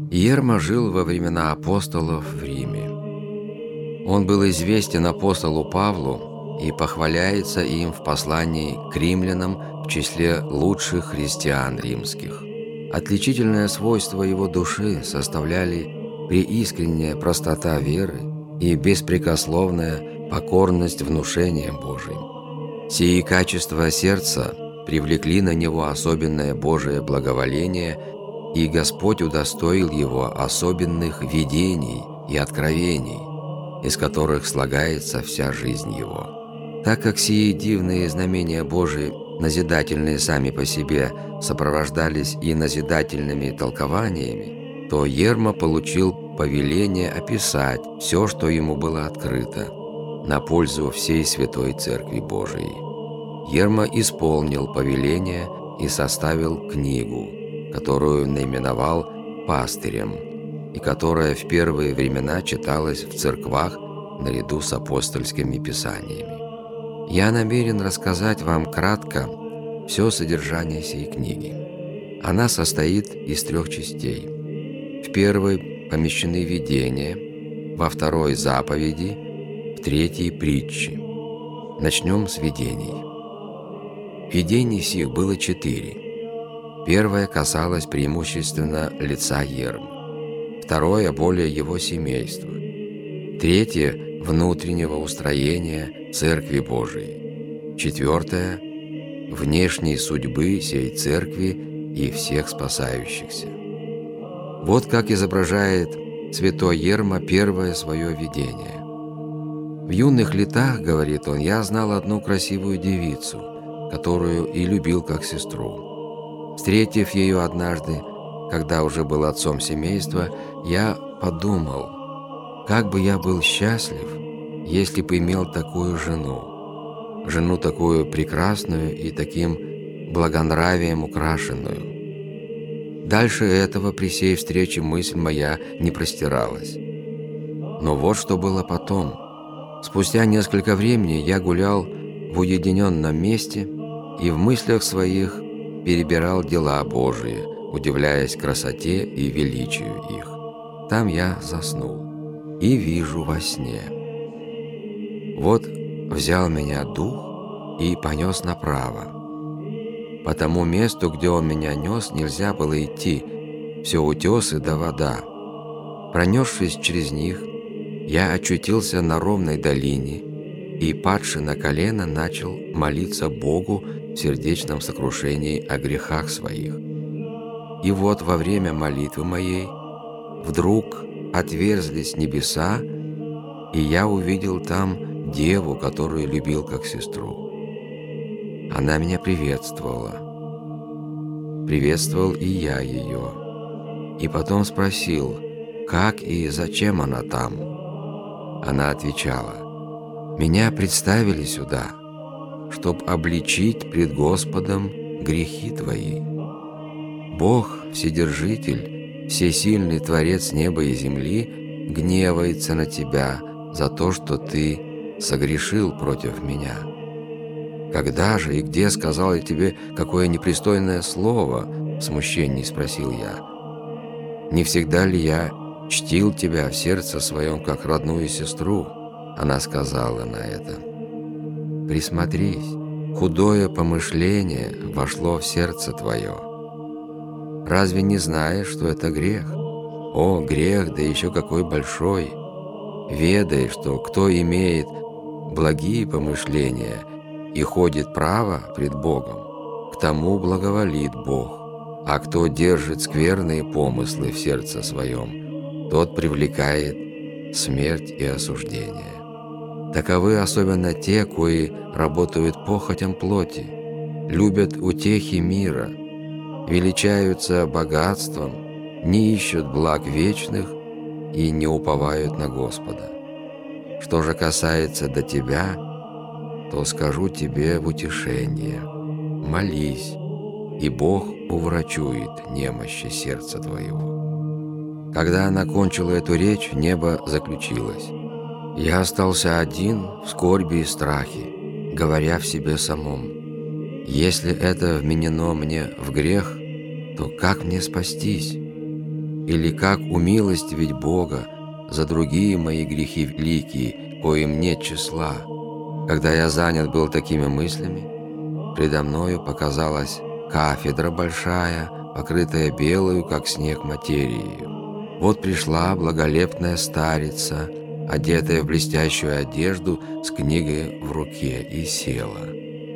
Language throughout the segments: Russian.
Иерма жил во времена апостолов в Риме. Он был известен апостолу Павлу и похваляется им в послании к римлянам в числе лучших христиан римских. Отличительное свойство его души составляли преискренняя простота веры и беспрекословная покорность внушениям Божиим. Сии качества сердца привлекли на него особенное Божие благоволение, и Господь удостоил его особенных видений и откровений, из которых слагается вся жизнь его. Так как сии дивные знамения Божии, назидательные сами по себе, сопровождались и назидательными толкованиями, то Иерма получил повеление описать все, что ему было открыто, на пользу всей Святой Церкви Божией. Иерма исполнил повеление и составил книгу, которую наименовал «Пастырем», и которая в первые времена читалась в церквах наряду с апостольскими писаниями. Я намерен рассказать вам кратко все содержание сей книги. Она состоит из 3 частей. В первой помещены видения, во второй – заповеди, в третьей – притчи. Начнем с видений. Видений сих было 4. Первое касалось преимущественно лица Иермы, второе – более его семейства, третье – внутреннего устроения Церкви Божией, четвертое – внешней судьбы сей Церкви и всех спасающихся. Вот как изображает святой Иерма первое свое видение. «В юных летах, — говорит он, — я знал одну красивую девицу, которую и любил как сестру. Встретив ее однажды, когда уже был отцом семейства, я подумал, как бы я был счастлив, если бы имел такую жену такую прекрасную и таким благонравием украшенную. Дальше этого при сей встрече мысль моя не простиралась. Но вот что было потом. Спустя несколько времени я гулял в уединенном месте и в мыслях своих перебирал дела Божии, удивляясь красоте и величию их. Там я заснул и вижу во сне. Вот взял меня дух и понес направо. По тому месту, где он меня нес, нельзя было идти, все утесы да вода. Пронесшись через них, я очутился на ровной долине и, падши на колено, начал молиться Богу в сердечном сокрушении о грехах своих. И вот во время молитвы моей вдруг отверзлись небеса, и я увидел там деву, которую любил как сестру. Она меня приветствовала. Приветствовал и я ее. И потом спросил, как и зачем она там. Она отвечала: «Меня представили сюда, чтоб обличить пред Господом грехи твои. Бог, Вседержитель, Всесильный Творец неба и земли, гневается на тебя за то, что ты согрешил против меня. Когда же и где сказал я тебе какое непристойное слово?» В смущении спросил я. «Не всегда ли я чтил тебя в сердце своем, как родную сестру?» Она сказала на это: «Присмотрись, худое помышление вошло в сердце твое. Разве не знаешь, что это грех? О, грех, да еще какой большой! Ведай, что кто имеет благие помышления и ходит право пред Богом, к тому благоволит Бог, а кто держит скверные помыслы в сердце своем, тот привлекает смерть и осуждение. Таковы особенно те, кои работают похотям плоти, любят утехи мира, величаются богатством, не ищут благ вечных и не уповают на Господа. Что же касается до тебя, то скажу тебе в утешение: молись, и Бог уврачует немощи сердца твоего». Когда она кончила эту речь, небо заключилось. Я остался один в скорби и страхе, говоря в себе самом: если это вменено мне в грех, то как мне спастись? Или как умилостивить Бога за другие мои грехи великие, коим нет числа? Когда я занят был такими мыслями, предо мною показалась кафедра большая, покрытая белою, как снег, материей. Вот пришла благолепная старица, одетая в блестящую одежду, с книгой в руке, и села.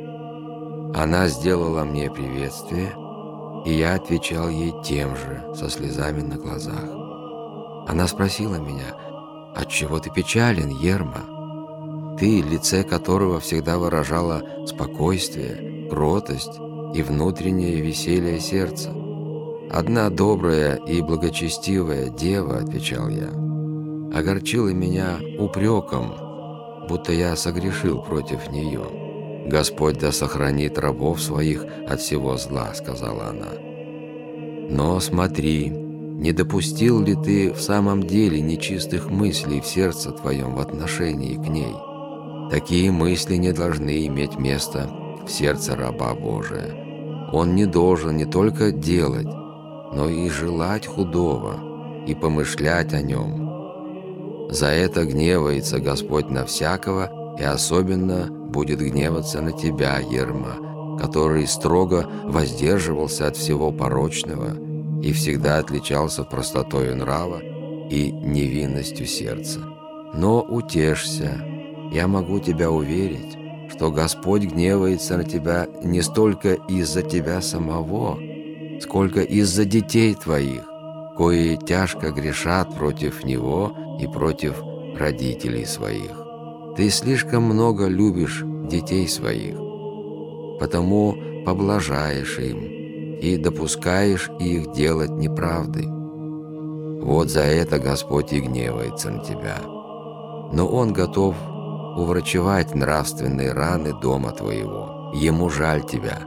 Она сделала мне приветствие, и я отвечал ей тем же, со слезами на глазах. Она спросила меня: «Отчего ты печален, Ерма? Ты, лице которого всегда выражало спокойствие, кротость и внутреннее веселье сердца». «Одна добрая и благочестивая дева, — отвечал я, — огорчила меня упреком, будто я согрешил против нее». «Господь да сохранит рабов своих от всего зла», — сказала она. «Но смотри, не допустил ли ты в самом деле нечистых мыслей в сердце твоем в отношении к ней? Такие мысли не должны иметь места в сердце раба Божия. Он не должен не только делать, но и желать худого, и помышлять о нем. За это гневается Господь на всякого, и особенно будет гневаться на тебя, Ерма, который строго воздерживался от всего порочного и всегда отличался простотою нрава и невинностью сердца. Но утешься, я могу тебя уверить, что Господь гневается на тебя не столько из-за тебя самого, сколько из-за детей твоих, кои тяжко грешат против Него и против родителей своих. Ты слишком много любишь детей своих, потому поблажаешь им и допускаешь их делать неправды. Вот за это Господь и гневается на тебя. Но Он готов уврачевать нравственные раны дома твоего. Ему жаль тебя.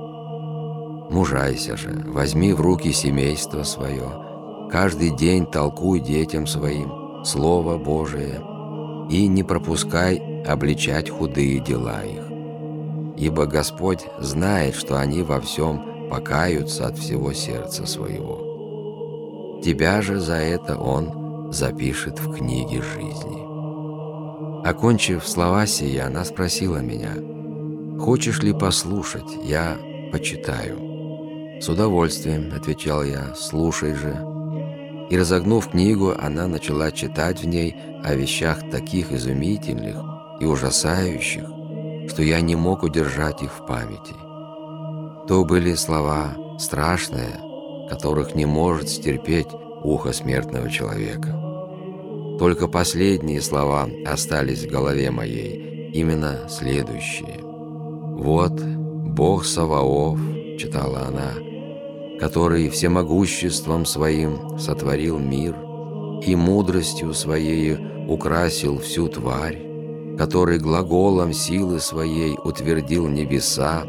Мужайся же, возьми в руки семейство свое, каждый день толкуй детям своим Слово Божие и не пропускай обличать худые дела их. Ибо Господь знает, что они во всем покаются от всего сердца своего. Тебя же за это Он запишет в книге жизни». Окончив слова сии, она спросила меня: «Хочешь ли послушать? Я почитаю». «С удовольствием», — отвечал я, — «слушай же». И, разогнув книгу, она начала читать в ней о вещах таких изумительных и ужасающих, что я не мог удержать их в памяти. То были слова страшные, которых не может стерпеть ухо смертного человека. Только последние слова остались в голове моей, именно следующие. «Вот Бог Саваоф, — читала она, — который всемогуществом своим сотворил мир и мудростью своей украсил всю тварь, который глаголом силы своей утвердил небеса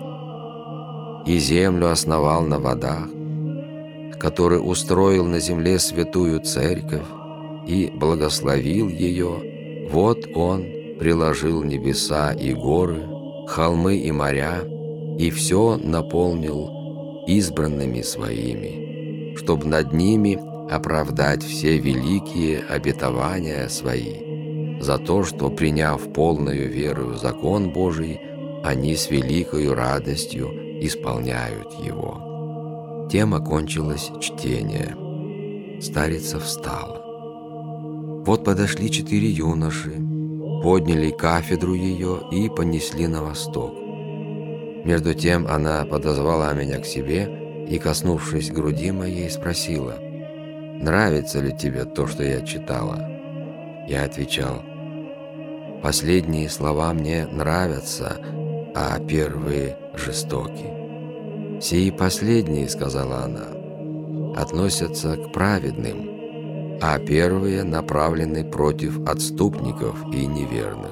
и землю основал на водах, который устроил на земле святую церковь и благословил ее. Вот Он приложил небеса и горы, холмы и моря, и все наполнил избранными своими, чтобы над ними оправдать все великие обетования свои, за то, что, приняв полную верою закон Божий, они с великою радостью исполняют его». Тем окончилось чтение. Старица встала. Вот подошли 4 юноши, подняли кафедру ее и понесли на восток. Между тем она подозвала меня к себе и, коснувшись груди моей, спросила: «Нравится ли тебе то, что я читала?» Я отвечал: «Последние слова мне нравятся, а первые жестоки». «Сии последние, — сказала она, — относятся к праведным, а первые направлены против отступников и неверных».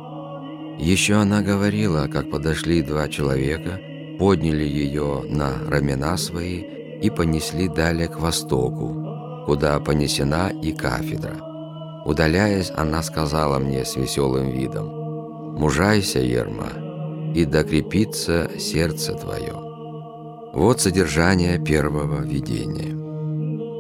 Еще она говорила, как подошли 2 человека, подняли ее на рамена свои и понесли далее к востоку, куда понесена и кафедра. Удаляясь, она сказала мне с веселым видом: «Мужайся, Ерма, и докрепится сердце твое». Вот содержание первого видения.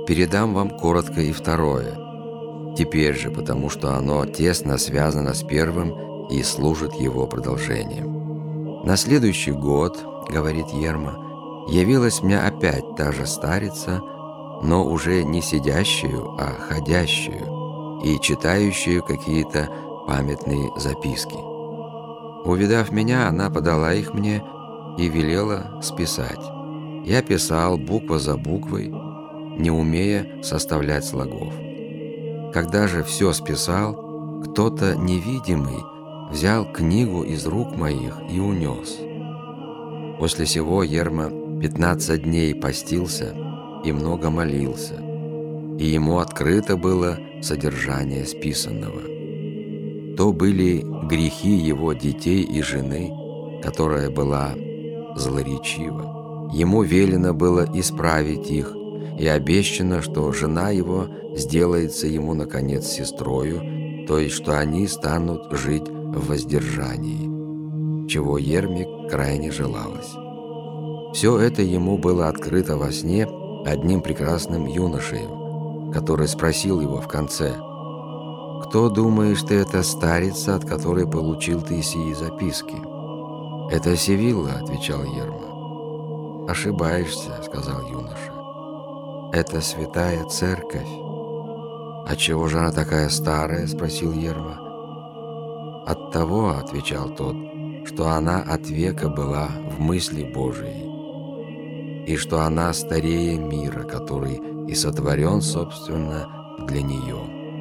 передам вам коротко и второе. Теперь же, потому что оно тесно связано с первым и служит его продолжением. На следующий год, говорит Ерма, явилась мне опять та же старица, но уже не сидящую, а ходящую и читающую какие-то памятные записки. Увидав меня, она подала их мне и велела списать. Я писал буква за буквой, не умея составлять слогов. Когда же все списал, кто-то невидимый взял книгу из рук моих и унес. После сего Ерма 15 дней постился и много молился, и ему открыто было содержание списанного. То были грехи его детей и жены, которая была злоречива. Ему велено было исправить их, и обещано, что жена его сделается ему, наконец, сестрою, то есть, что они станут жить в воздержании, чего Ерме крайне желалось. Все это ему было открыто во сне одним прекрасным юношей, который спросил его в конце: «Кто, думаешь ты, это старица, от которой получил ты сии записки?» «Это Севилла», — отвечал Ерма. «Ошибаешься», — сказал юноша. «Это святая церковь». «А чего же она такая старая?» — спросил Ерма. «От того», — отвечал тот, — «что она от века была в мысли Божией, и что она старее мира, который и сотворен, собственно, для нее».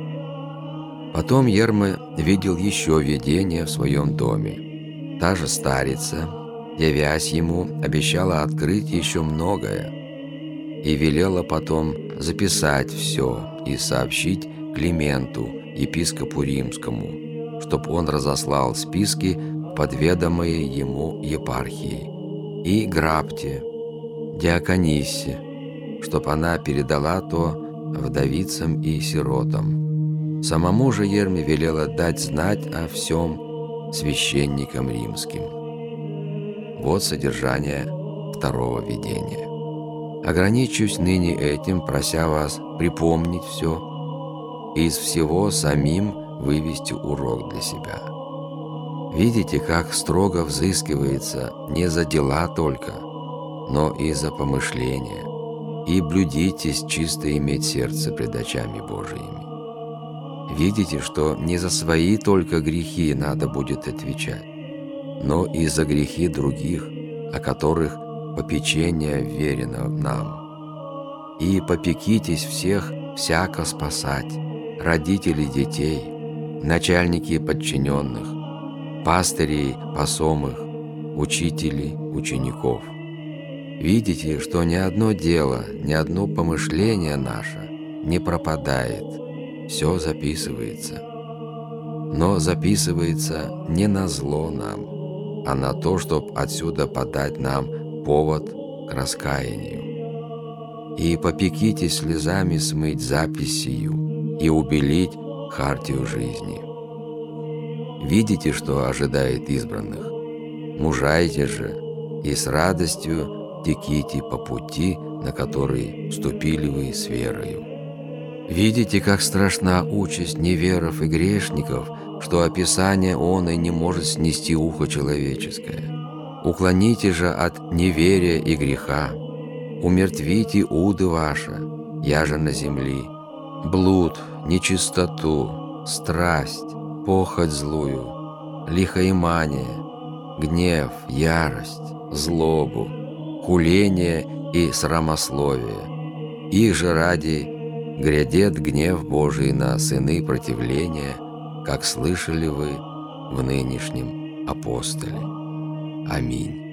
Потом Ерма видел еще видение в своем доме. Та же старица, явясь ему, обещала открыть еще многое, и велела потом записать все и сообщить Клименту, епископу римскому, чтоб он разослал списки в подведомые ему епархии, и Грапте, Диакониссе, чтоб она передала то вдовицам и сиротам. Самому же Ерме велела дать знать о всем священникам римским. Вот содержание второго видения. Ограничусь ныне этим, прося вас припомнить все и из всего самим вывести урок для себя. Видите, как строго взыскивается не за дела только, но и за помышления, и блюдитесь чисто иметь сердце пред очами Божиими. Видите, что не за свои только грехи надо будет отвечать, но и за грехи других, о которых попечение верено нам. И попекитесь всех всяко спасать, родителей детей, начальники подчиненных, пастырей посомых, учителей учеников. Видите, что ни одно дело, ни одно помышление наше не пропадает, все записывается. Но записывается не на зло нам, а на то, чтоб отсюда подать нам повод к раскаянию. И попекитесь слезами смыть запись сию и убелить хартию жизни. Видите, что ожидает избранных? Мужайте же и с радостью теките по пути, на который вступили вы с верою. Видите, как страшна участь неверов и грешников, что описание он и не может снести ухо человеческое. Уклоните же от неверия и греха, умертвите уды ваши, яже на земли, блуд, нечистоту, страсть, похоть злую, лихоимание, гнев, ярость, злобу, хуление и срамословие. Их же ради грядет гнев Божий на сыны противления, как слышали вы в нынешнем апостоле. Аминь.